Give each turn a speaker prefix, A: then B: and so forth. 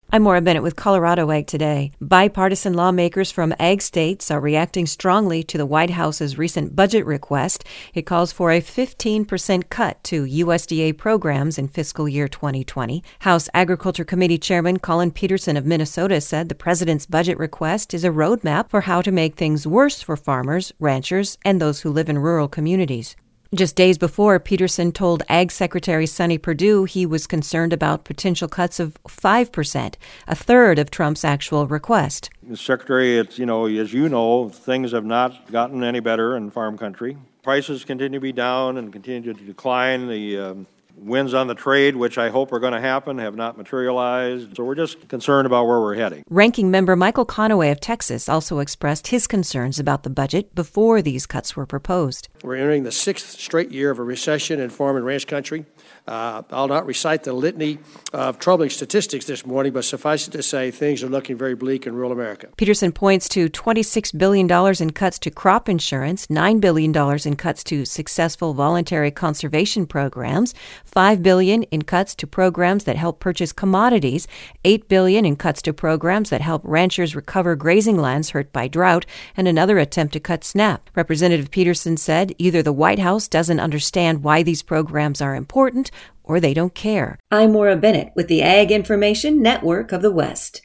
A: I'm Maura Bennett with Colorado Ag Today. Bipartisan lawmakers from ag states are reacting strongly to the White House's recent budget request. It calls for a 15% cut to USDA programs in fiscal year 2020. House Agriculture Committee Chairman Collin Peterson of Minnesota said the president's budget request is a roadmap for how to make things worse for farmers, ranchers, and those who live in rural communities. Just days before, Peterson told Ag Secretary Sonny Perdue he was concerned about potential cuts of 5%, a third of Trump's actual request.
B: Secretary, as you know, things have not gotten any better in farm country. Prices continue to be down and continue to decline. The wins on the trade, which I hope are going to happen, have not materialized. So we're just concerned about where we're heading.
A: Ranking member Michael Conaway of Texas also expressed his concerns about the budget before these cuts were proposed.
C: We're entering the sixth straight year of a recession in farm and ranch country. I'll not recite the litany of troubling statistics this morning, but suffice it to say, things are looking very bleak in rural America.
A: Peterson points to $26 billion in cuts to crop insurance, $9 billion in cuts to successful voluntary conservation programs, $5 billion in cuts to programs that help purchase commodities, $8 billion in cuts to programs that help ranchers recover grazing lands hurt by drought, and another attempt to cut SNAP. Representative Peterson said either the White House doesn't understand why these programs are important or they don't care. I'm Maura Bennett with the Ag Information Network of the West.